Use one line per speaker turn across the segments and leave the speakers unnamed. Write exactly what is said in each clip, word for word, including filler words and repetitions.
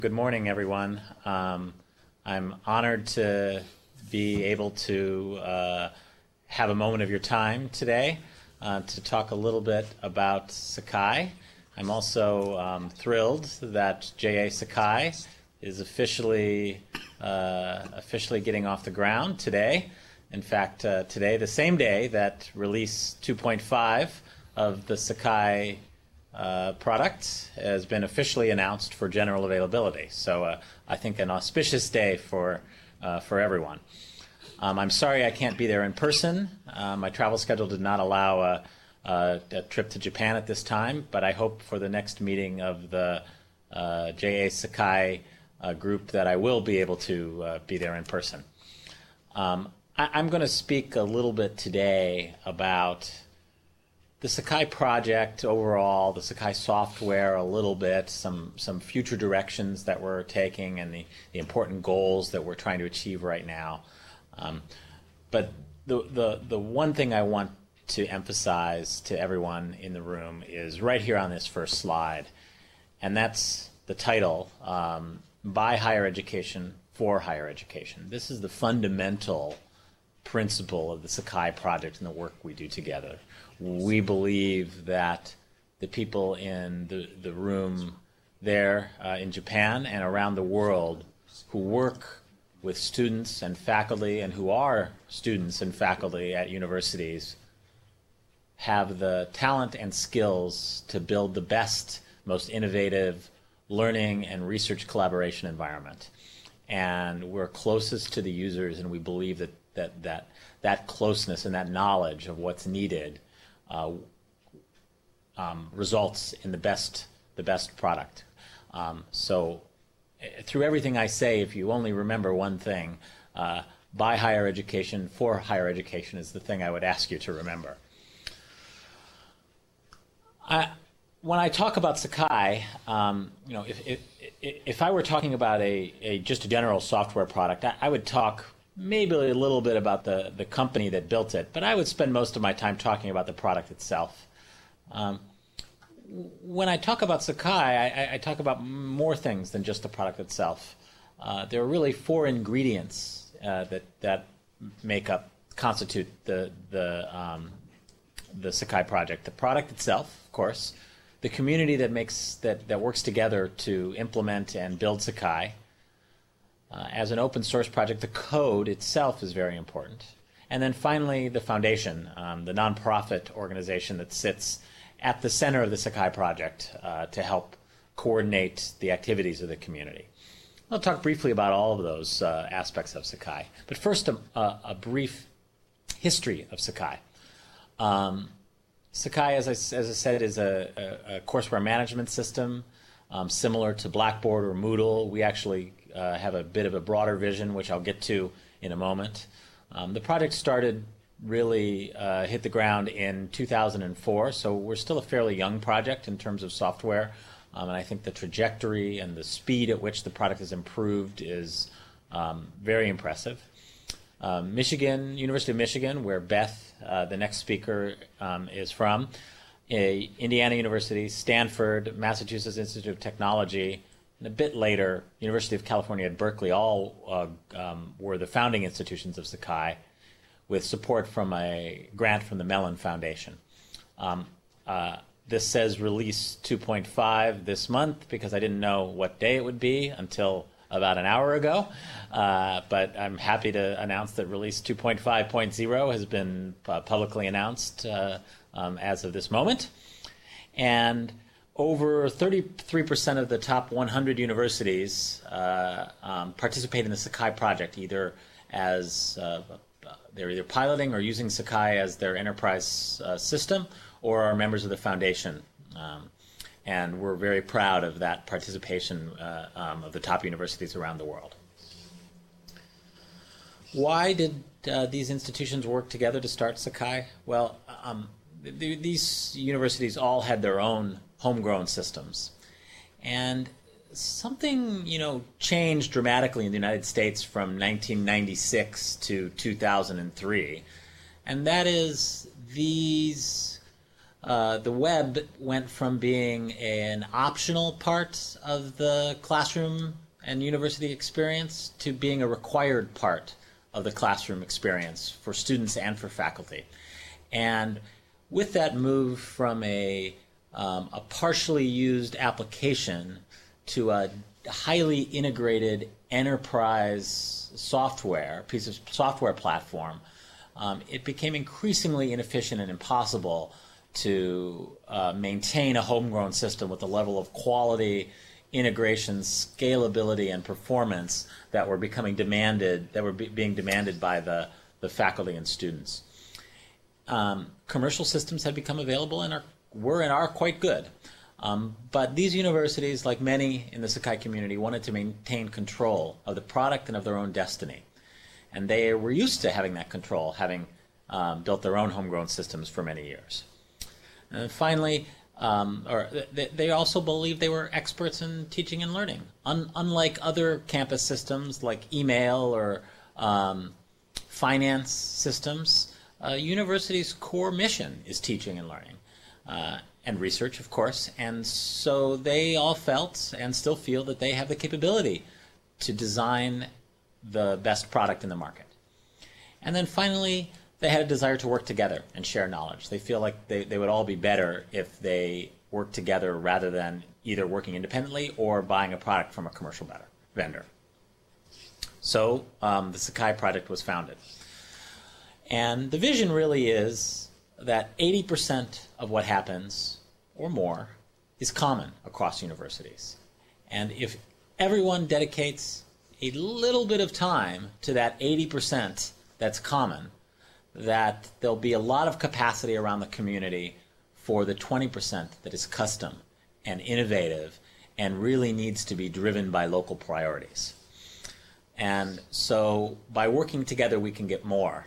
Good morning, everyone. Um, I'm honored to be able to uh, have a moment of your time today uh, to talk a little bit about Sakai. I'm also um, thrilled that J A Sakai is officially uh, officially getting off the ground today. In fact, uh, today, the same day that release two point five of the Sakai Uh, product has been officially announced for general availability. So uh, I think an auspicious day for uh, for everyone. Um, I'm sorry I can't be there in person. Uh, my travel schedule did not allow a, a, a trip to Japan at this time, but I hope for the next meeting of the uh, J A Sakai uh, group that I will be able to uh, be there in person. Um, I, I'm going to speak a little bit today about the Sakai project overall, the Sakai software a little bit, some some future directions that we're taking, and the, the important goals that we're trying to achieve right now. Um, but the, the the one thing I want to emphasize to everyone in the room is right here on this first slide, and that's the title, um, By Higher Education, for Higher Education. This is the fundamental principle of the Sakai project and the work we do together. We believe that the people in the, the room there uh, in Japan and around the world who work with students and faculty and who are students and faculty at universities have the talent and skills to build the best, most innovative learning and research collaboration environment. And we're closest to the users, and we believe that that, that, that closeness and that knowledge of what's needed Uh, um, results in the best the best product. Um, so uh, through everything I say, if you only remember one thing, uh, by higher education, for higher education is the thing I would ask you to remember. I, when I talk about Sakai, um, you know, if, if, if I were talking about a, a just a general software product, I, I would talk maybe a little bit about the, the company that built it, but I would spend most of my time talking about the product itself. Um, when I talk about Sakai, I, I talk about more things than just the product itself. Uh, there are really four ingredients uh, that that make up, constitute the the um, the Sakai project. The product itself, of course, the community that makes that that works together to implement and build Sakai. Uh, as an open source project, the code itself is very important. And then finally, the foundation, um, the nonprofit organization that sits at the center of the Sakai project uh, to help coordinate the activities of the community. I'll talk briefly about all of those uh, aspects of Sakai. But first, a, a brief history of Sakai. Um, Sakai, as I, as I said, is a, a, a courseware management system um, similar to Blackboard or Moodle. We actually Uh, have a bit of a broader vision, which I'll get to in a moment. Um, the project started really uh, hit the ground in two thousand four, so we're still a fairly young project in terms of software, um, and I think the trajectory and the speed at which the product has improved is um, very impressive. Um, Michigan, University of Michigan, where Beth, uh, the next speaker, um, is from, uh, Indiana University, Stanford, Massachusetts Institute of Technology, and a bit later, University of California at Berkeley, all uh, um, were the founding institutions of Sakai, with support from a grant from the Mellon Foundation. Um, uh, this says release two point five this month because I didn't know what day it would be until about an hour ago. Uh, but I'm happy to announce that release two point five point oh has been uh, publicly announced uh, um, as of this moment. And over thirty-three percent of the top one hundred universities uh, um, participate in the Sakai project, either as uh, they're either piloting or using Sakai as their enterprise uh, system, or are members of the foundation. Um, and we're very proud of that participation uh, um, of the top universities around the world. Why did uh, these institutions work together to start Sakai? Well, um, th- these universities all had their own homegrown systems. And something, you know, changed dramatically in the United States from nineteen ninety-six to two thousand three. And that is these uh, the web went from being an optional part of the classroom and university experience to being a required part of the classroom experience for students and for faculty. And with that move from a, um, a partially used application to a highly integrated enterprise software, piece of software platform, um, it became increasingly inefficient and impossible to uh, maintain a homegrown system with the level of quality, integration, scalability, and performance that were becoming demanded, that were be being demanded by the, the faculty and students. Um, commercial systems had become available and are, were and are quite good. Um, but these universities, like many in the Sakai community, wanted to maintain control of the product and of their own destiny. And they were used to having that control, having um, built their own homegrown systems for many years. And finally, um, or th they also believed they were experts in teaching and learning. Un unlike other campus systems like email or um, finance systems, uh, university's core mission is teaching and learning. Uh, and research, of course, and so they all felt and still feel that they have the capability to design the best product in the market. And then finally, they had a desire to work together and share knowledge. They feel like they, they would all be better if they worked together rather than either working independently or buying a product from a commercial better, vendor. So um, the Sakai project was founded. And the vision really is that eighty percent of what happens, or more, is common across universities. And if everyone dedicates a little bit of time to that eighty percent that's common, that there'll be a lot of capacity around the community for the twenty percent that is custom and innovative and really needs to be driven by local priorities. And so by working together, we can get more.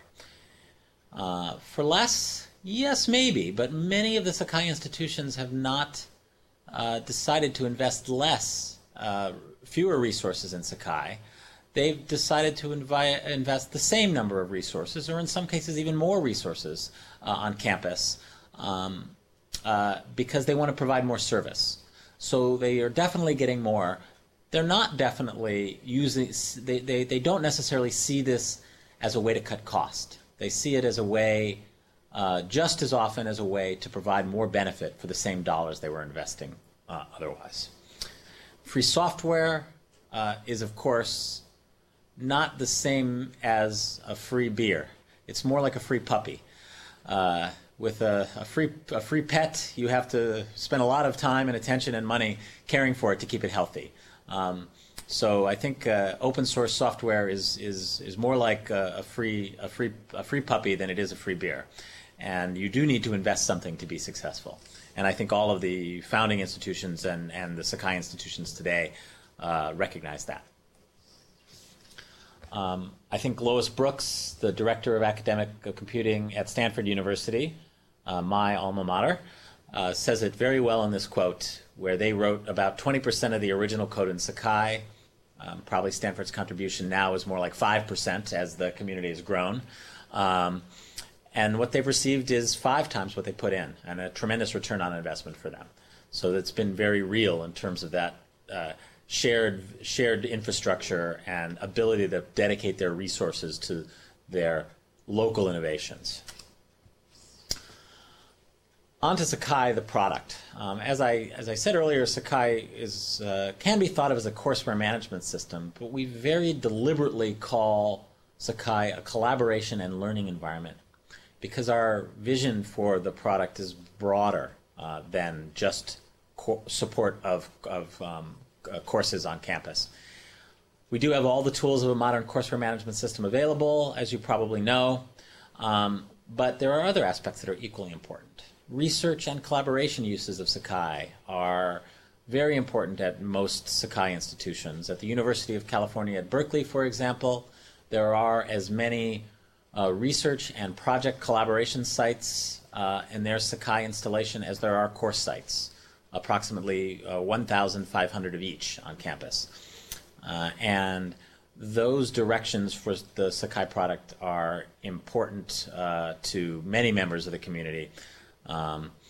Uh, for less, yes, maybe, but many of the Sakai institutions have not uh, decided to invest less, uh, fewer resources in Sakai. They've decided to invi invest the same number of resources, or in some cases even more resources uh, on campus, um, uh, because they want to provide more service. So they are definitely getting more. They're not definitely using, they, they, they don't necessarily see this as a way to cut cost. They see it as a way, uh, just as often as a way to provide more benefit for the same dollars they were investing uh, otherwise. Free software uh, is, of course, not the same as a free beer. It's more like a free puppy. Uh, with a, a, free, a free pet, you have to spend a lot of time and attention and money caring for it to keep it healthy. Um, so I think uh, open source software is, is, is more like a, a, free, a, free, a free puppy than it is a free beer. And you do need to invest something to be successful. And I think all of the founding institutions and, and the Sakai institutions today uh, recognize that. Um, I think Lois Brooks, the Director of Academic Computing at Stanford University, uh, my alma mater, uh, says it very well in this quote, where they wrote about twenty percent of the original code in Sakai. Um, probably Stanford's contribution now is more like five percent as the community has grown. Um, and what they've received is five times what they put in, and a tremendous return on investment for them. So it's been very real in terms of that uh, shared shared infrastructure and ability to dedicate their resources to their local innovations. On to Sakai, the product. Um, as I as I said earlier, Sakai is uh, can be thought of as a courseware management system, but we very deliberately call Sakai a collaboration and learning environment because our vision for the product is broader uh, than just co support of of um, Uh, courses on campus. We do have all the tools of a modern courseware management system available, as you probably know, um, but there are other aspects that are equally important. Research and collaboration uses of Sakai are very important at most Sakai institutions. At the University of California at Berkeley, for example, there are as many uh, research and project collaboration sites uh, in their Sakai installation as there are course sites. Approximately uh, one thousand five hundred of each on campus. Uh, and those directions for the Sakai product are important uh, to many members of the community. Um,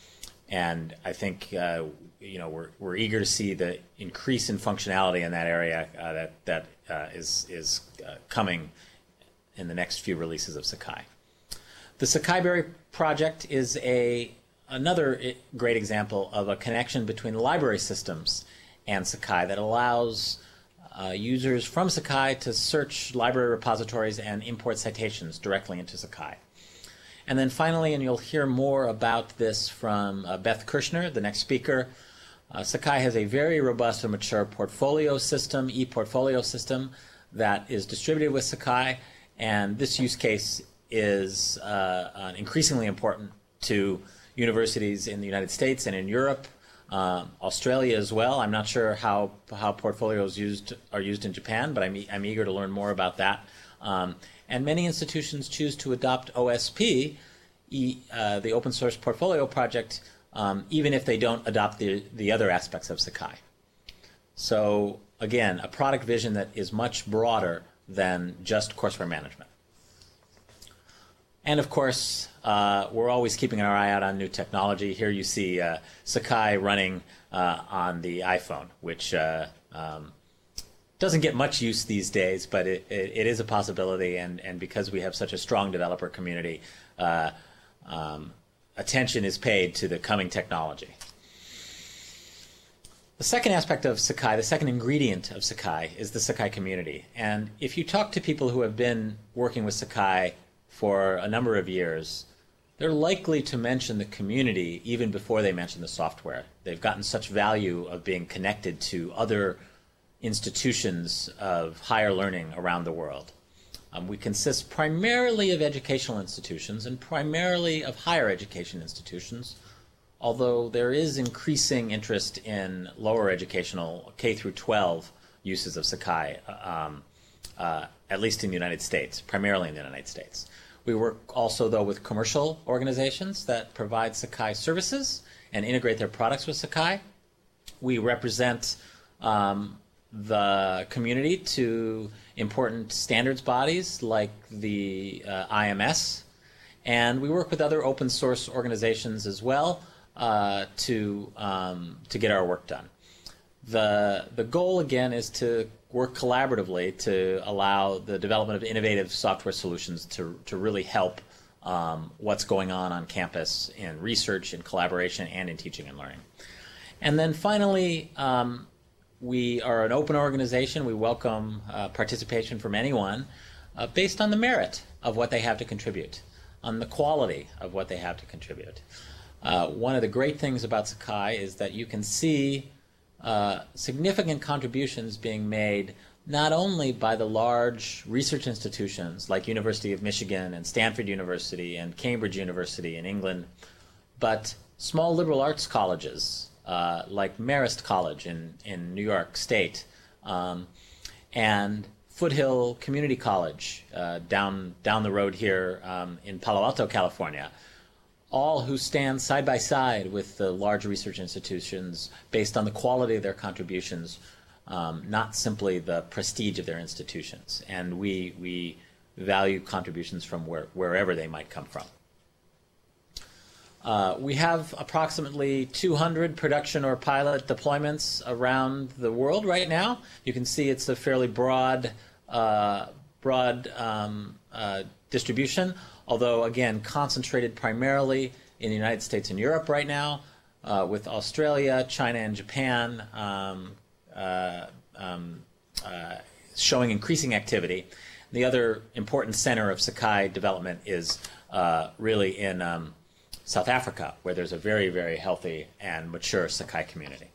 and I think uh, you know we're we're eager to see the increase in functionality in that area uh, that that uh, is is uh, coming in the next few releases of Sakai. The Sakaiberry project is a another great example of a connection between library systems and Sakai that allows uh, users from Sakai to search library repositories and import citations directly into Sakai. And then finally, and you'll hear more about this from uh, Beth Kirshner, the next speaker, uh, Sakai has a very robust and mature portfolio system, e-portfolio system, that is distributed with Sakai, and this use case is uh, uh, increasingly important to universities in the United States and in Europe, uh, Australia as well. I'm not sure how how portfolios used are used in Japan, but I'm, e I'm eager to learn more about that. Um, and many institutions choose to adopt O S P, e, uh, the open source portfolio project, um, even if they don't adopt the, the other aspects of Sakai. So again, a product vision that is much broader than just courseware management. And of course, uh, we're always keeping our eye out on new technology. Here you see uh, Sakai running uh, on the iPhone, which uh, um, doesn't get much use these days, but it, it, it is a possibility. And, and because we have such a strong developer community, uh, um, attention is paid to the coming technology. The second aspect of Sakai, the second ingredient of Sakai, is the Sakai community. And if you talk to people who have been working with Sakai for a number of years, they're likely to mention the community even before they mention the software. They've gotten such value of being connected to other institutions of higher learning around the world. Um, we consist primarily of educational institutions and primarily of higher education institutions, although there is increasing interest in lower educational K through twelve uses of Sakai, um, uh, at least in the United States, primarily in the United States. We work also, though, with commercial organizations that provide Sakai services and integrate their products with Sakai. We represent um, the community to important standards bodies like the uh, I M S, and we work with other open source organizations as well uh, to um, to get our work done. The the goal again is to work collaboratively to allow the development of innovative software solutions to to really help um, what's going on on campus in research, in collaboration, and in teaching and learning. And then finally, um, we are an open organization. We welcome uh, participation from anyone uh, based on the merit of what they have to contribute, on the quality of what they have to contribute. Uh, one of the great things about Sakai is that you can see uh, significant contributions being made not only by the large research institutions like University of Michigan and Stanford University and Cambridge University in England, but small liberal arts colleges uh, like Marist College in, in New York State, um, and Foothill Community College uh, down, down the road here um, in Palo Alto, California, all who stand side by side with the large research institutions based on the quality of their contributions, um, not simply the prestige of their institutions. And we, we value contributions from where, wherever they might come from. Uh, we have approximately two hundred production or pilot deployments around the world right now. You can see it's a fairly broad, uh, broad um, uh, distribution, although, again, concentrated primarily in the United States and Europe right now, uh, with Australia, China, and Japan um, uh, um, uh, showing increasing activity. The other important center of Sakai development is uh, really in um, South Africa, where there's a very, very healthy and mature Sakai community.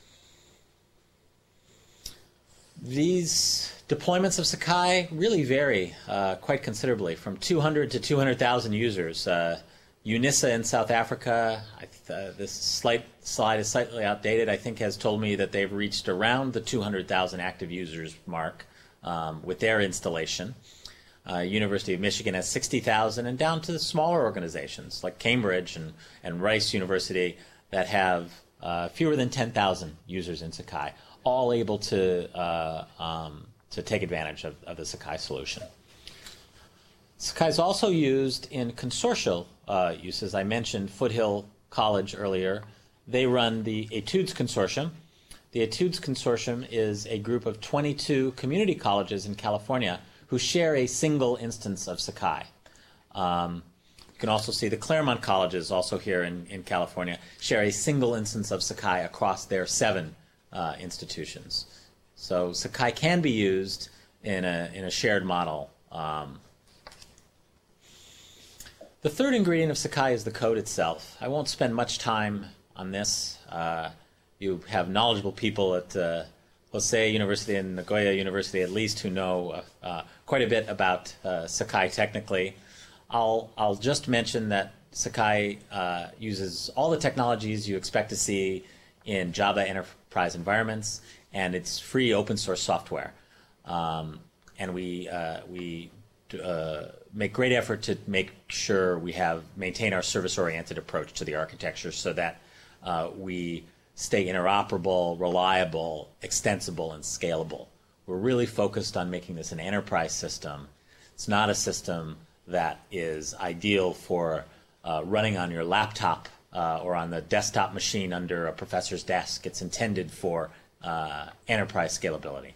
These deployments of Sakai really vary uh, quite considerably, from two hundred to two hundred thousand users. Uh, UNISA in South Africa, I th uh, this slight slide is slightly outdated, I think has told me that they've reached around the two hundred thousand active users mark um, with their installation. Uh, University of Michigan has sixty thousand, and down to the smaller organizations like Cambridge and, and Rice University that have uh, fewer than ten thousand users in Sakai, all able to, uh, um, to take advantage of, of the Sakai solution. Sakai is also used in consortial uh, uses. I mentioned Foothill college earlier. They run the Etudes Consortium. The Etudes Consortium is a group of twenty-two community colleges in California who share a single instance of Sakai. Um, you can also see the Claremont colleges, also here in, in California, share a single instance of Sakai across their seven uh, institutions. So Sakai can be used in a, in a shared model. Um, the third ingredient of Sakai is the code itself. I won't spend much time on this. Uh, you have knowledgeable people at uh, Hosei University and Nagoya University at least who know uh, uh, quite a bit about uh, Sakai technically. I'll, I'll just mention that Sakai uh, uses all the technologies you expect to see in Java enterprise environments, and it's free open source software. Um, and we, uh, we uh, make great effort to make sure we have maintain our service-oriented approach to the architecture so that uh, we stay interoperable, reliable, extensible, and scalable. We're really focused on making this an enterprise system. It's not a system that is ideal for uh, running on your laptop uh, or on the desktop machine under a professor's desk. It's intended for uh, enterprise scalability.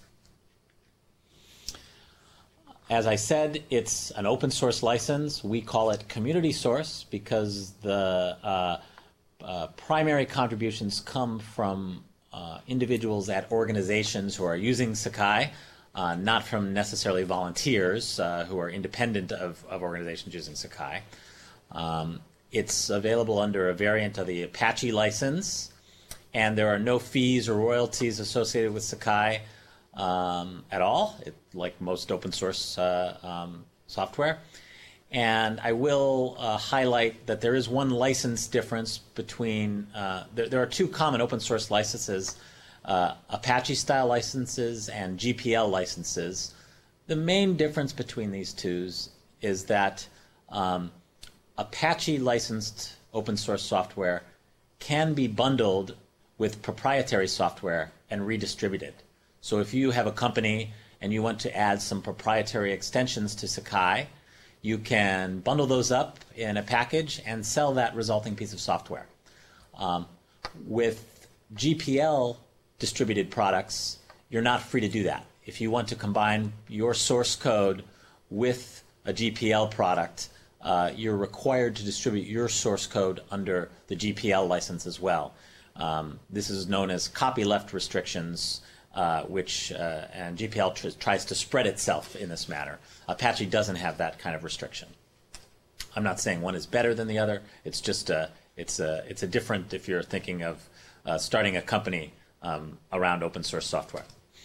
As I said, it's an open source license. We call it community source because the uh, uh, primary contributions come from uh, individuals at organizations who are using Sakai, uh, not from necessarily volunteers uh, who are independent of, of organizations using Sakai. Um, it's available under a variant of the Apache license, and there are no fees or royalties associated with Sakai um, at all, it, like most open source uh, um, software. And I will uh, highlight that there is one license difference between, uh, there, there are two common open source licenses, uh, Apache-style licenses and G P L licenses. The main difference between these two is that um, Apache-licensed open source software can be bundled with proprietary software and redistributed. So if you have a company and you want to add some proprietary extensions to Sakai, you can bundle those up in a package and sell that resulting piece of software. Um, with G P L distributed products, you're not free to do that. If you want to combine your source code with a G P L product, uh, you're required to distribute your source code under the G P L license as well. Um, this is known as copyleft restrictions, Uh, which uh, and G P L tr tries to spread itself in this manner. Apache doesn't have that kind of restriction. I'm not saying one is better than the other. It's just a, it's a, it's a different if you're thinking of uh, starting a company um, around open source software.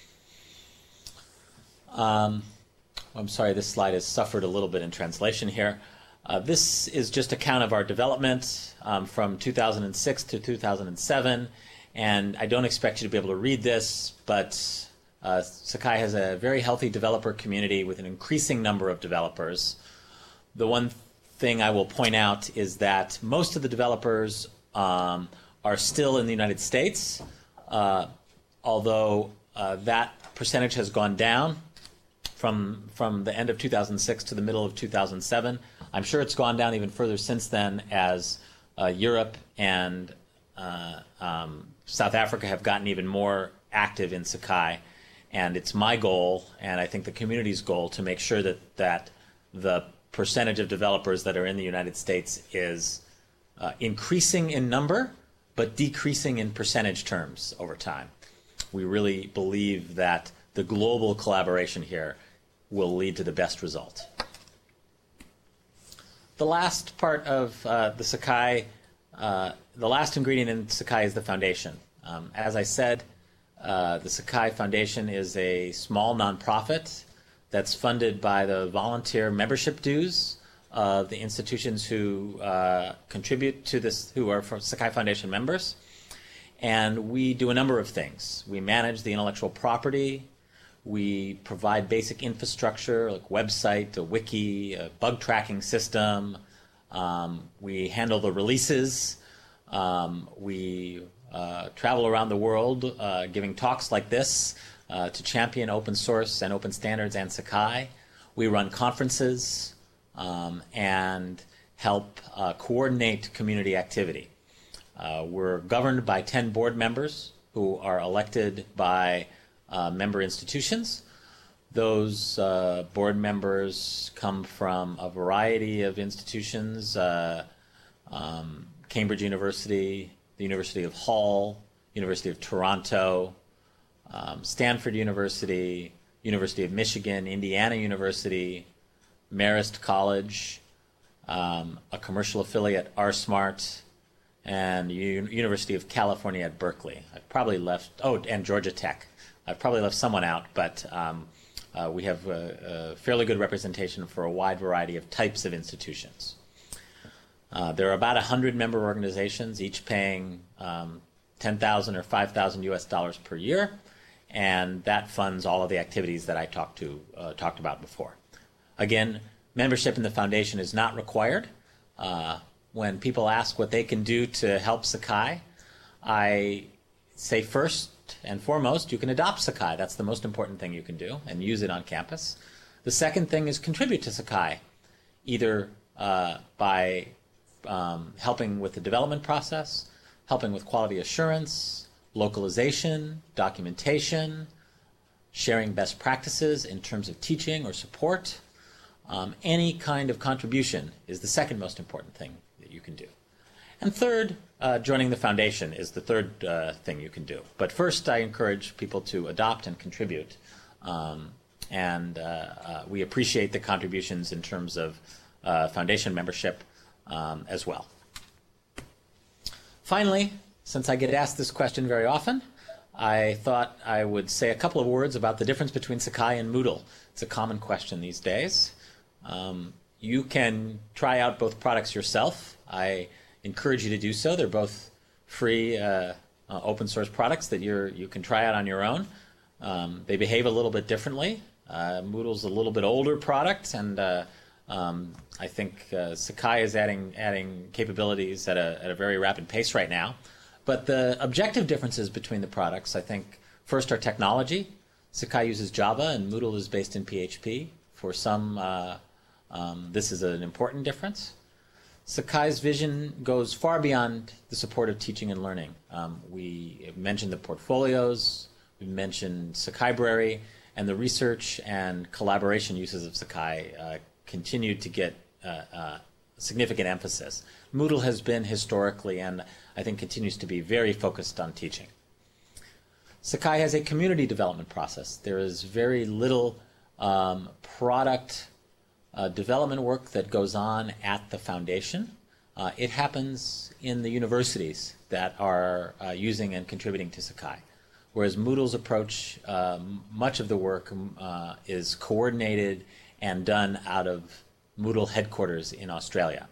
Um, I'm sorry, this slide has suffered a little bit in translation here. Uh, this is just a count of our development um, from two thousand six to two thousand seven. And I don't expect you to be able to read this, but uh, Sakai has a very healthy developer community with an increasing number of developers. The one thing I will point out is that most of the developers um, are still in the United States, uh, although uh, that percentage has gone down from, from the end of two thousand six to the middle of two thousand seven. I'm sure it's gone down even further since then as uh, Europe and uh, um, South Africa have gotten even more active in Sakai, and it's my goal, and I think the community's goal, to make sure that, that the percentage of developers that are in the United States is uh, increasing in number, but decreasing in percentage terms over time. We really believe that the global collaboration here will lead to the best result. The last part of uh, the Sakai Uh, the last ingredient in Sakai is the foundation. Um, as I said, uh, the Sakai Foundation is a small nonprofit that's funded by the volunteer membership dues of the institutions who uh, contribute to this, who are Sakai Foundation members. And we do a number of things. We manage the intellectual property. We provide basic infrastructure like website, a wiki, a bug tracking system. Um, we handle the releases. Um, we uh, travel around the world uh, giving talks like this uh, to champion open source and open standards and Sakai. We run conferences um, and help uh, coordinate community activity. Uh, we're governed by ten board members who are elected by uh, member institutions. Those uh, board members come from a variety of institutions, uh, um, Cambridge University, the University of Hull, University of Toronto, um, Stanford University, University of Michigan, Indiana University, Marist College, um, a commercial affiliate, R-Smart, and U- University of California at Berkeley. I've probably left, oh, and Georgia Tech. I've probably left someone out, but um, uh, we have a, a fairly good representation for a wide variety of types of institutions. Uh, there are about one hundred member organizations, each paying um, ten thousand or five thousand U S dollars per year, and that funds all of the activities that I talked to uh, talked about before. Again, membership in the foundation is not required. Uh, when people ask what they can do to help Sakai, I say first and foremost, you can adopt Sakai. That's the most important thing you can do, and use it on campus. The second thing is contribute to Sakai, either uh, by um, helping with the development process, helping with quality assurance, localization, documentation, sharing best practices in terms of teaching or support. Um, any kind of contribution is the second most important thing that you can do. And third, uh, joining the foundation is the third uh, thing you can do. But first, I encourage people to adopt and contribute. Um, and uh, uh, we appreciate the contributions in terms of uh, foundation membership um, as well. Finally, since I get asked this question very often, I thought I would say a couple of words about the difference between Sakai and Moodle. It's a common question these days. Um, you can try out both products yourself. I encourage you to do so. They're both free uh, uh, open source products that you're, you can try out on your own. Um, they behave a little bit differently. Uh, Moodle's a little bit older product, and uh, um, I think uh, Sakai is adding adding capabilities at a, at a very rapid pace right now. But the objective differences between the products, I think, first are technology. Sakai uses Java, and Moodle is based in P H P. For some, uh, um, this is an important difference. Sakai's vision goes far beyond the support of teaching and learning. Um, we mentioned the portfolios, we mentioned Sakaibrary, and the research and collaboration uses of Sakai uh, continue to get uh, uh, significant emphasis. Moodle has been historically, and I think continues to be, very focused on teaching. Sakai has a community development process. There is very little um, product Uh, development work that goes on at the foundation. Uh, it happens in the universities that are uh, using and contributing to Sakai. Whereas Moodle's approach, uh, much of the work uh, is coordinated and done out of Moodle headquarters in Australia.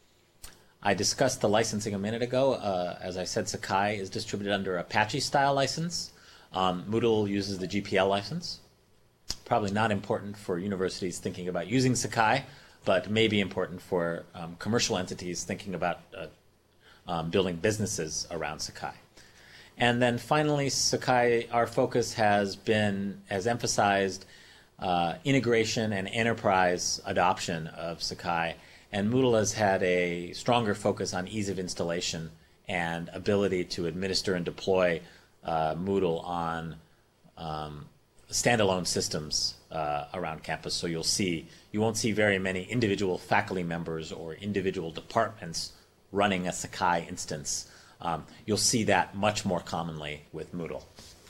I discussed the licensing a minute ago. Uh, as I said, Sakai is distributed under Apache-style license. Um, Moodle uses the G P L license. Probably not important for universities thinking about using Sakai, but may be important for um, commercial entities thinking about uh, um, building businesses around Sakai. And then finally, Sakai, our focus has been, has emphasized uh, integration and enterprise adoption of Sakai, and Moodle has had a stronger focus on ease of installation and ability to administer and deploy uh, Moodle on um, standalone systems uh, around campus. So you'll see, you won't see very many individual faculty members or individual departments running a Sakai instance. Um, you'll see that much more commonly with Moodle.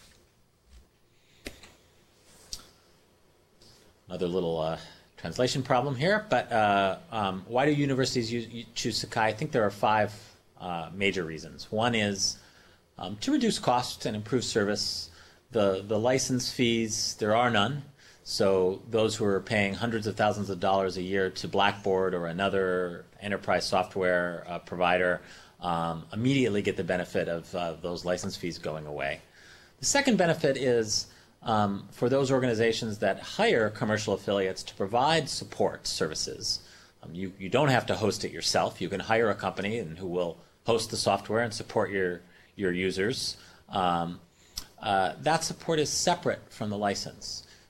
Another little uh, translation problem here, but uh, um, why do universities use, choose Sakai? I think there are five uh, major reasons. One is um, to reduce costs and improve service. The, the license fees, there are none. So those who are paying hundreds of thousands of dollars a year to Blackboard or another enterprise software uh, provider um, immediately get the benefit of uh, those license fees going away. The second benefit is um, for those organizations that hire commercial affiliates to provide support services. Um, you, you don't have to host it yourself. You can hire a company and who will host the software and support your, your users. Um, Uh, that support is separate from the license.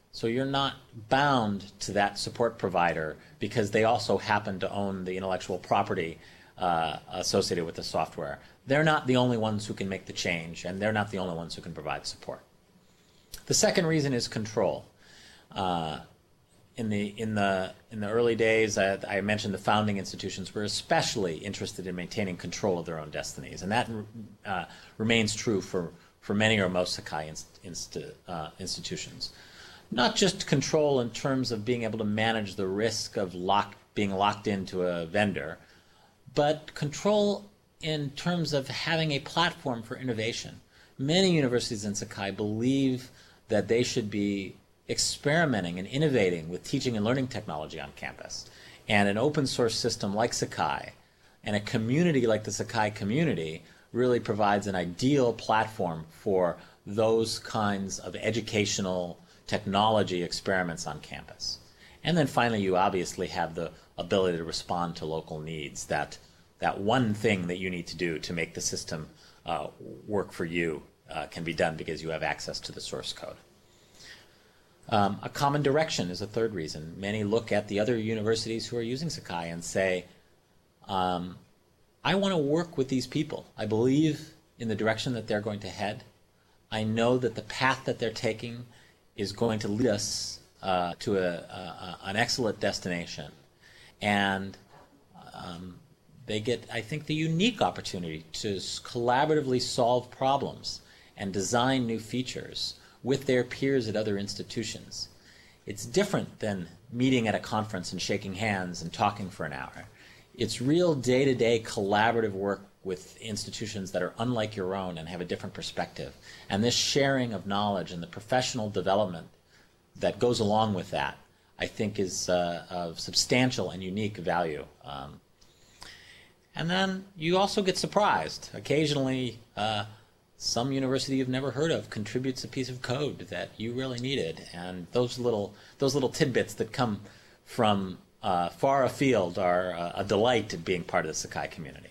So you're not bound to that support provider because they also happen to own the intellectual property uh, associated with the software. They're not the only ones who can make the change, and they're not the only ones who can provide support. The second reason is control. Uh, in the in the in the early days, I, I mentioned the founding institutions were especially interested in maintaining control of their own destinies, and that uh, remains true for for many or most Sakai inst, inst, uh, institutions. Not just control in terms of being able to manage the risk of lock, being locked into a vendor, but control in terms of having a platform for innovation. Many universities in Sakai believe that they should be experimenting and innovating with teaching and learning technology on campus. And an open source system like Sakai and a community like the Sakai community really provides an ideal platform for those kinds of educational technology experiments on campus. And then finally, you obviously have the ability to respond to local needs, that, that one thing that you need to do to make the system uh, work for you uh, can be done because you have access to the source code. Um, a common direction is a third reason. Many look at the other universities who are using Sakai and say, um, I want to work with these people. I believe in the direction that they're going to head. I know that the path that they're taking is going to lead us uh, to a, a, an excellent destination. And um, they get, I think, the unique opportunity to collaboratively solve problems and design new features with their peers at other institutions. It's different than meeting at a conference and shaking hands and talking for an hour. It's real day-to-day collaborative work with institutions that are unlike your own and have a different perspective. And this sharing of knowledge and the professional development that goes along with that, I think, is uh, of substantial and unique value. Um, and then you also get surprised. Occasionally, uh, some university you've never heard of contributes a piece of code that you really needed. And those little, those little tidbits that come from uh, far afield are uh, a delight in being part of the Sakai community.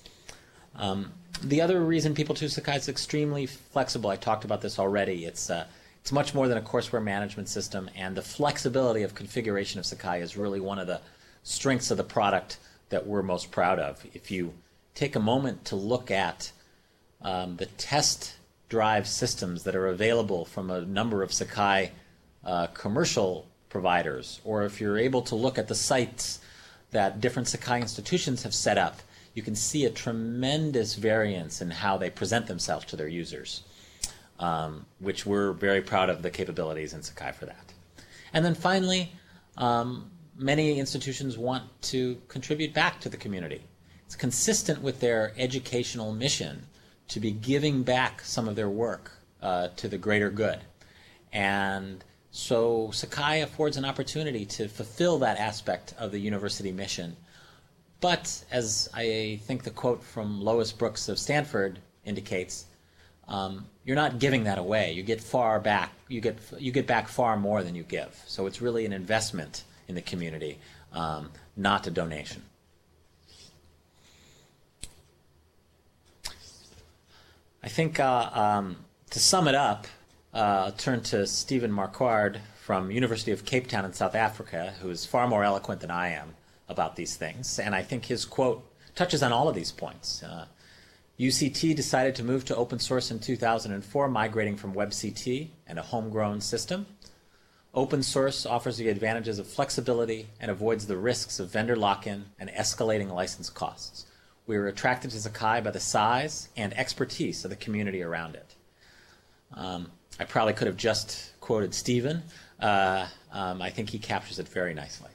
Um, the other reason people choose Sakai is extremely flexible. I talked about this already. It's, uh, it's much more than a courseware management system, and the flexibility of configuration of Sakai is really one of the strengths of the product that we're most proud of. If you take a moment to look at um, the test drive systems that are available from a number of Sakai uh, commercial providers, or if you're able to look at the sites that different Sakai institutions have set up, you can see a tremendous variance in how they present themselves to their users, um, which we're very proud of the capabilities in Sakai for that. And then finally, um, many institutions want to contribute back to the community. It's consistent with their educational mission to be giving back some of their work uh, to the greater good. And so Sakai affords an opportunity to fulfill that aspect of the university mission. But, as I think the quote from Lois Brooks of Stanford indicates, um, you're not giving that away. You get far back. You get you get back far more than you give. So it's really an investment in the community, um, not a donation. I think uh, um, to sum it up, uh, I'll turn to Stephen Marquard from University of Cape Town in South Africa, who is far more eloquent than I am about these things, and I think his quote touches on all of these points. Uh, U C T decided to move to open source in two thousand four, migrating from WebCT and a homegrown system. Open source offers the advantages of flexibility and avoids the risks of vendor lock-in and escalating license costs. We were attracted to Sakai by the size and expertise of the community around it. Um, I probably could have just quoted Stephen. Uh, um, I think he captures it very nicely.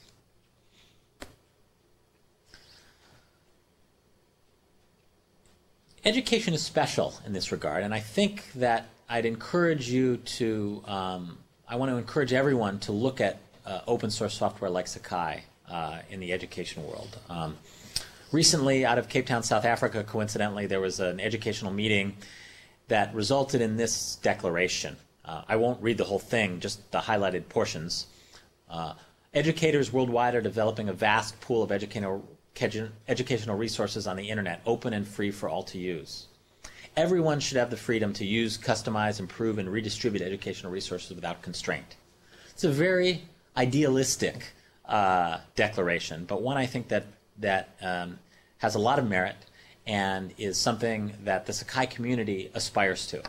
Education is special in this regard, and I think that I'd encourage you to, um, I want to encourage everyone to look at uh, open source software like Sakai uh, in the education world. Um, recently, out of Cape Town, South Africa, coincidentally, there was an educational meeting that resulted in this declaration. Uh, I won't read the whole thing, just the highlighted portions. Uh, educators worldwide are developing a vast pool of educational educational resources on the internet, open and free for all to use. Everyone should have the freedom to use, customize, improve, and redistribute educational resources without constraint. It's a very idealistic uh, declaration, but one I think that, that um, has a lot of merit and is something that the Sakai community aspires to.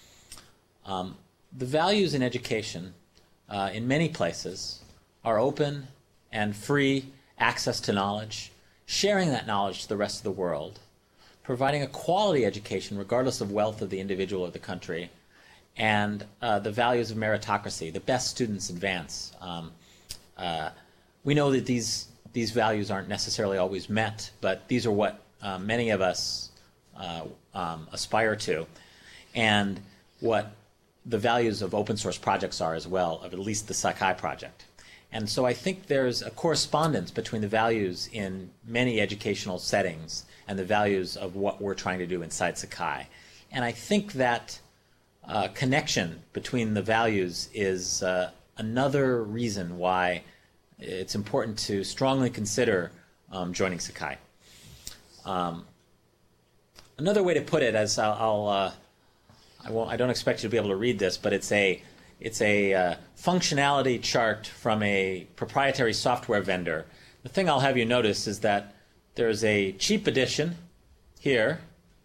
Um, the values in education uh, in many places are open and free access to knowledge, sharing that knowledge to the rest of the world, providing a quality education regardless of wealth of the individual or the country, and uh, the values of meritocracy. The best students advance. Um, uh, we know that these, these values aren't necessarily always met, but these are what uh, many of us uh, um, aspire to, and what the values of open source projects are as well, of at least the Sakai project. And so I think there's a correspondence between the values in many educational settings and the values of what we're trying to do inside Sakai. And I think that uh, connection between the values is uh, another reason why it's important to strongly consider um, joining Sakai. Um, another way to put it, as I'll, I'll uh, I won't, I don't expect you to be able to read this, but it's a It's a uh, functionality chart from a proprietary software vendor. The thing I'll have you notice is that there's a cheap edition here,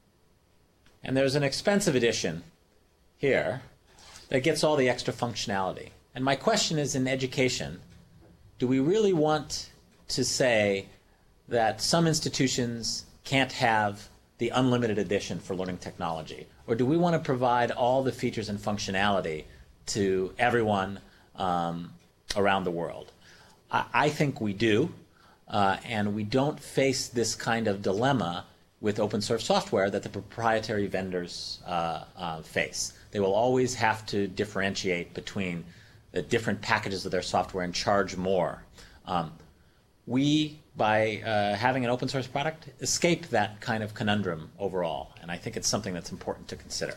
and there's an expensive edition here that gets all the extra functionality. And my question is, in education, do we really want to say that some institutions can't have the unlimited edition for learning technology? Or do we want to provide all the features and functionality to everyone um, around the world? I, I think we do, uh, and we don't face this kind of dilemma with open source software that the proprietary vendors uh, uh, face. They will always have to differentiate between the different packages of their software and charge more. Um, we, by uh, having an open source product, escape that kind of conundrum overall, and I think it's something that's important to consider.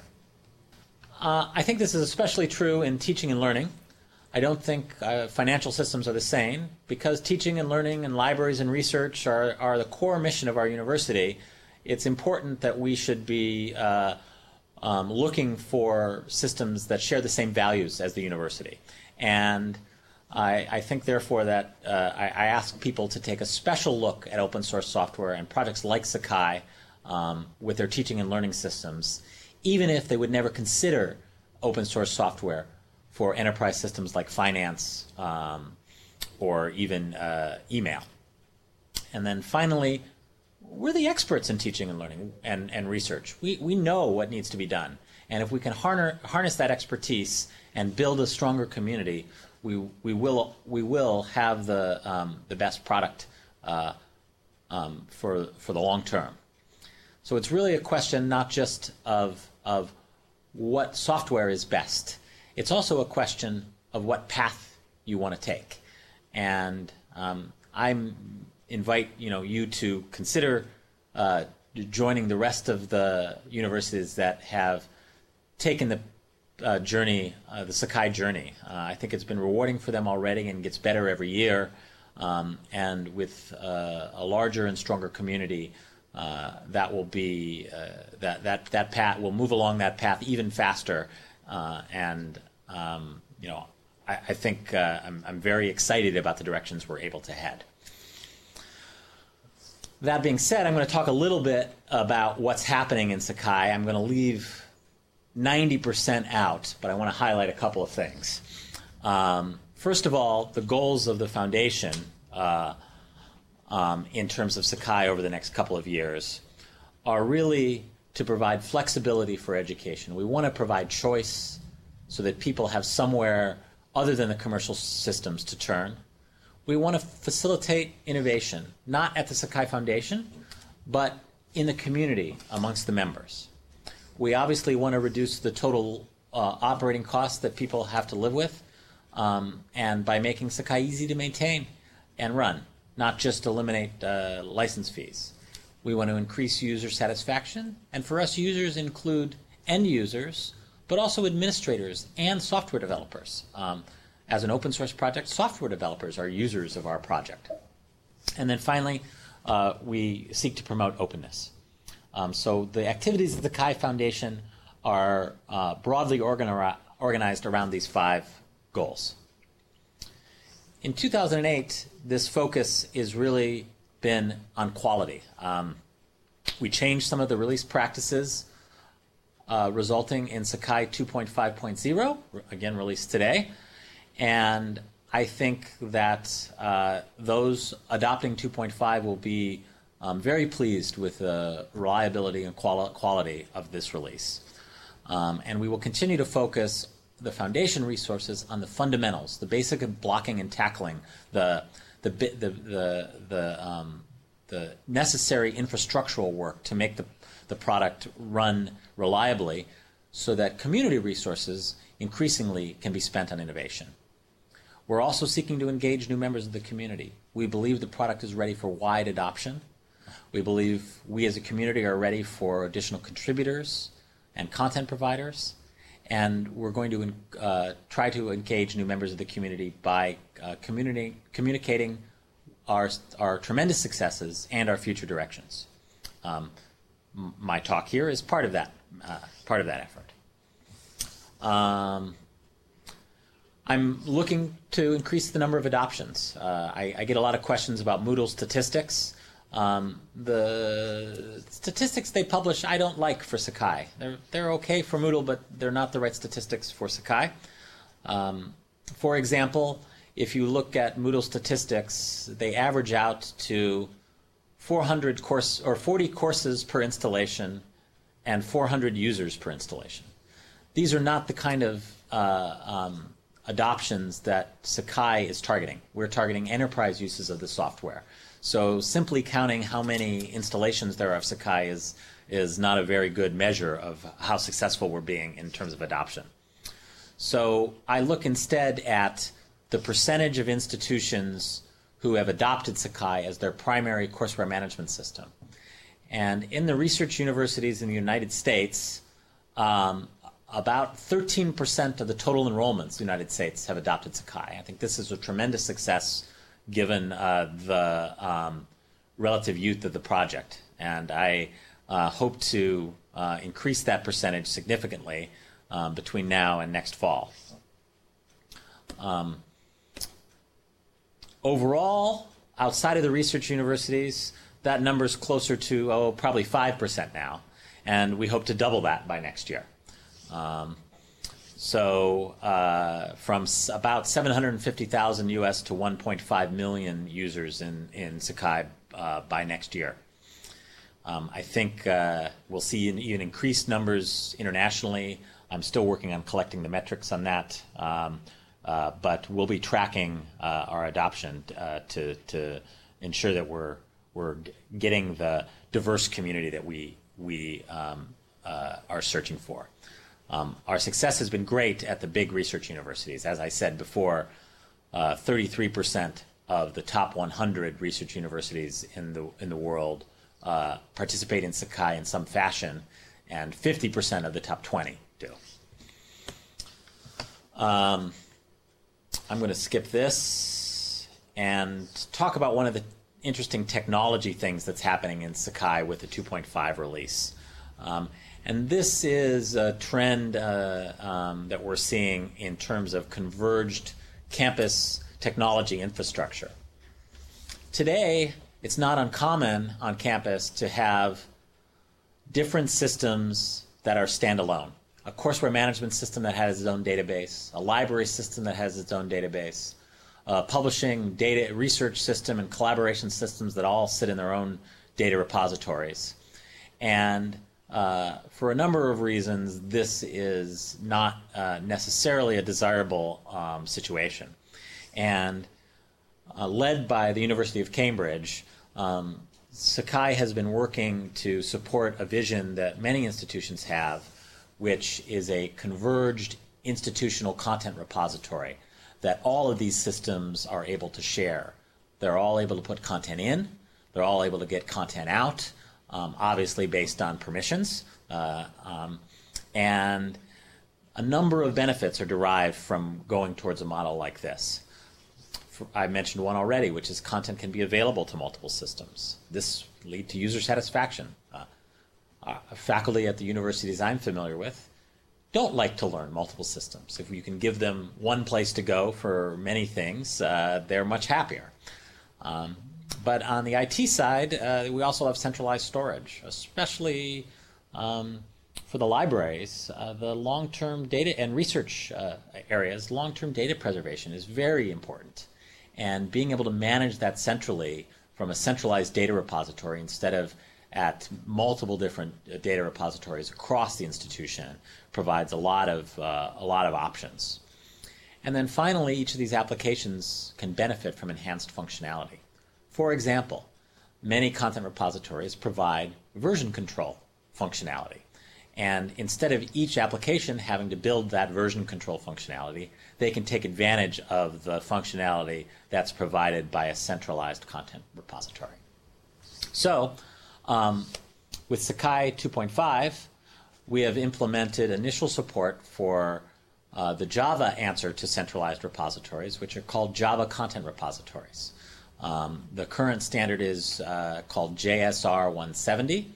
Uh, I think this is especially true in teaching and learning. I don't think uh, financial systems are the same, because teaching and learning and libraries and research are, are the core mission of our university. It's important that we should be uh, um, looking for systems that share the same values as the university. And I, I think, therefore, that uh, I, I ask people to take a special look at open source software and projects like Sakai um, with their teaching and learning systems, even if they would never consider open source software for enterprise systems like finance um, or even uh, email. And then finally, we're the experts in teaching and learning and, and research. We, we know what needs to be done. And if we can harness, harness that expertise and build a stronger community, we, we, will, we will have the, um, the best product uh, um, for, for the long term. So it's really a question not just of, of what software is best. It's also a question of what path you want to take. And um, I invite you know you to consider uh, joining the rest of the universities that have taken the uh, journey, uh, the Sakai journey. Uh, I think it's been rewarding for them already and gets better every year. Um, and with uh, a larger and stronger community, uh, that will be uh, that that that path will move along that path even faster. Uh, and um, you know, I, I think uh, I'm, I'm very excited about the directions we're able to head. That being said, I'm going to talk a little bit about what's happening in Sakai. I'm going to leave ninety percent out, but I want to highlight a couple of things. Um, first of all, the goals of the foundation uh, um, in terms of Sakai over the next couple of years are really to provide flexibility for education. We want to provide choice so that people have somewhere other than the commercial systems to turn. We want to facilitate innovation, not at the Sakai Foundation, but in the community amongst the members. We obviously want to reduce the total uh, operating costs that people have to live with, um, and by making Sakai easy to maintain and run, not just eliminate uh, license fees. We want to increase user satisfaction, and for us, users include end users, but also administrators and software developers. Um, as an open source project, software developers are users of our project. And then finally, uh, we seek to promote openness. Um, so the activities of the Sakai Foundation are uh, broadly organi- organized around these five goals. in two thousand eight, this focus has really been on quality. Um, we changed some of the release practices, uh, resulting in Sakai two point five point oh, again released today. And I think that uh, those adopting two point five will be um, very pleased with the reliability and quali quality of this release. Um, and we will continue to focus the foundation resources on the fundamentals, the basic of blocking and tackling, the the the the the, um, the necessary infrastructural work to make the the product run reliably, so that community resources increasingly can be spent on innovation. We're also seeking to engage new members of the community. We believe the product is ready for wide adoption. We believe we as a community are ready for additional contributors and content providers. And we're going to uh, try to engage new members of the community by uh, community, communicating our, our tremendous successes and our future directions. Um, my talk here is part of that, uh, part of that effort. Um, I'm looking to increase the number of adoptions. Uh, I, I get a lot of questions about Moodle statistics. Um, the statistics they publish I don't like for Sakai. They're, they're okay for Moodle, but they're not the right statistics for Sakai. Um, for example, if you look at Moodle statistics, they average out to four hundred course or forty courses per installation and four hundred users per installation. These are not the kind of uh, um, adoptions that Sakai is targeting. We're targeting enterprise uses of the software. So simply counting how many installations there are of Sakai is, is not a very good measure of how successful we're being in terms of adoption. So I look instead at the percentage of institutions who have adopted Sakai as their primary courseware management system. And in the research universities in the United States, um, about thirteen percent of the total enrollments in the United States have adopted Sakai. I think this is a tremendous success given uh, the um, relative youth of the project. And I uh, hope to uh, increase that percentage significantly um, between now and next fall. Um, overall, outside of the research universities, that number is closer to, oh, probably five percent now. And we hope to double that by next year. Um, So uh, from s about seven hundred fifty thousand U S to one point five million users in, in Sakai uh, by next year. Um, I think uh, we'll see an, even increased numbers internationally. I'm still working on collecting the metrics on that, um, uh, but we'll be tracking uh, our adoption uh, to, to ensure that we're, we're getting the diverse community that we, we um, uh, are searching for. Um, our success has been great at the big research universities. As I said before, uh, thirty-three percent of the top one hundred research universities in the, in the world uh, participate in Sakai in some fashion, and fifty percent of the top twenty do. Um, I'm going to skip this and talk about one of the interesting technology things that's happening in Sakai with the two point five release. Um, And this is a trend uh, um, that we're seeing in terms of converged campus technology infrastructure. Today, it's not uncommon on campus to have different systems that are standalone. A courseware management system that has its own database, a library system that has its own database, a publishing data research system and collaboration systems that all sit in their own data repositories. And Uh, for a number of reasons, this is not uh, necessarily a desirable um, situation. And uh, led by the University of Cambridge, um, Sakai has been working to support a vision that many institutions have, which is a converged institutional content repository that all of these systems are able to share. They're all able to put content in, they're all able to get content out, Um, obviously based on permissions, uh, um, and a number of benefits are derived from going towards a model like this. For, I mentioned one already, which is content can be available to multiple systems. This leads to user satisfaction. Uh, uh, faculty at the universities I'm familiar with don't like to learn multiple systems. If you can give them one place to go for many things, uh, they're much happier. Um, but on the I T side, uh, we also have centralized storage, especially um, for the libraries. Uh, the long-term data and research uh, areas, long-term data preservation is very important. And being able to manage that centrally from a centralized data repository instead of at multiple different data repositories across the institution provides a lot of uh, a lot of options. And then finally, each of these applications can benefit from enhanced functionality. For example, many content repositories provide version control functionality. And instead of each application having to build that version control functionality, they can take advantage of the functionality that's provided by a centralized content repository. So, um, with Sakai two point five, we have implemented initial support for uh, the Java answer to centralized repositories, which are called Java Content Repositories. Um, the current standard is uh, called J S R one seventy,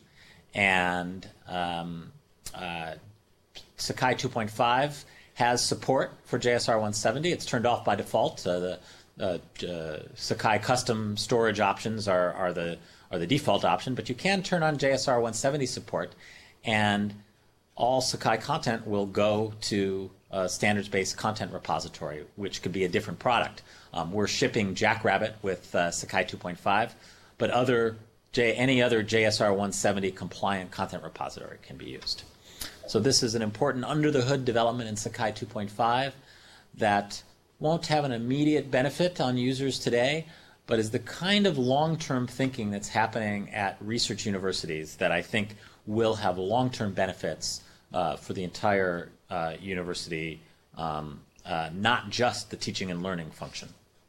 and um, uh, Sakai two point five has support for J S R one seventy. It's turned off by default. Uh, the uh, uh, Sakai custom storage options are, are the are the default option, but you can turn on J S R one seventy support, and all Sakai content will go to a standards-based content repository, which could be a different product. Um, we're shipping Jackrabbit with uh, Sakai two point five, but other J, any other J S R one seventy compliant content repository can be used. So this is an important under-the-hood development in Sakai two point five that won't have an immediate benefit on users today, but is the kind of long-term thinking that's happening at research universities that I think will have long-term benefits uh, for the entire uh, university, um, uh, not just the teaching and learning function.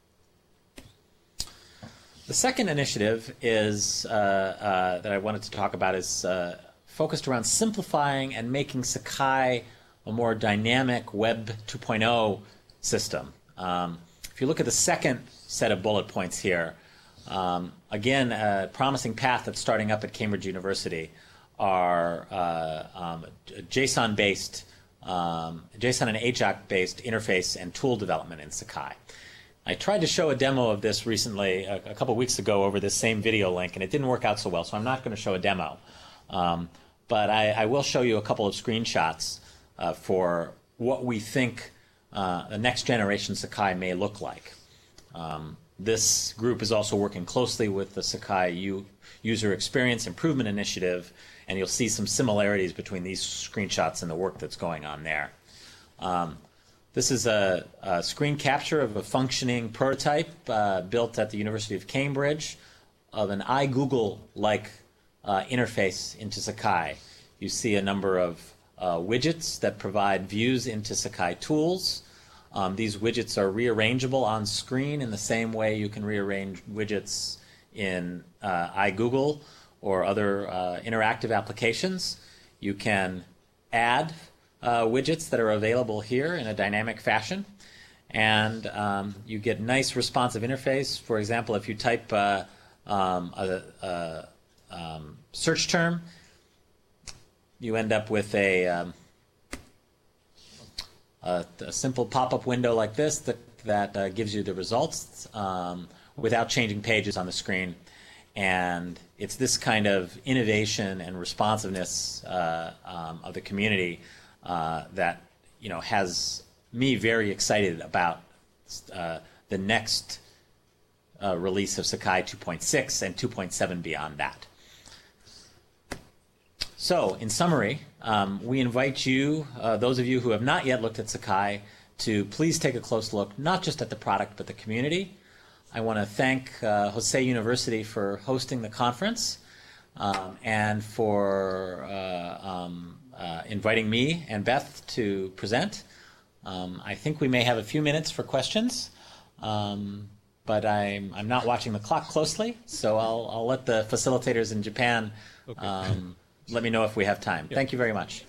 The second initiative is uh, uh, that I wanted to talk about is uh, focused around simplifying and making Sakai a more dynamic Web two point oh system. Um, if you look at the second set of bullet points here, um, again, a promising path that's starting up at Cambridge University are uh, um, JSON-based, um, JSON and A J A X-based interface and tool development in Sakai. I tried to show a demo of this recently, a, a couple weeks ago, over this same video link, and it didn't work out so well, so I'm not going to show a demo. Um, but I, I will show you a couple of screenshots uh, for what we think uh, the next generation Sakai may look like. Um, this group is also working closely with the Sakai U User Experience Improvement Initiative, and you'll see some similarities between these screenshots and the work that's going on there. Um, This is a, a screen capture of a functioning prototype uh, built at the University of Cambridge of an iGoogle-like uh, interface into Sakai. You see a number of uh, widgets that provide views into Sakai tools. Um, these widgets are rearrangeable on screen in the same way you can rearrange widgets in uh, iGoogle or other uh, interactive applications. You can add Uh, widgets that are available here in a dynamic fashion, and um, you get nice responsive interface. For example, if you type uh, um, a, a um, search term, you end up with a, um, a, a simple pop-up window like this that, that uh, gives you the results um, without changing pages on the screen. And it's this kind of innovation and responsiveness uh, um, of the community Uh, that you know has me very excited about uh, the next uh, release of Sakai two point six and two point seven beyond that. So, in summary, um, we invite you, uh, those of you who have not yet looked at Sakai, to please take a close look, not just at the product, but the community. I want to thank uh, Jose University for hosting the conference um, and for uh, um, Uh, inviting me and Beth to present. Um, I think we may have a few minutes for questions, um, but I'm, I'm not watching the clock closely, so I'll, I'll let the facilitators in Japan um, let me know if we have time. Yeah. Thank you very much.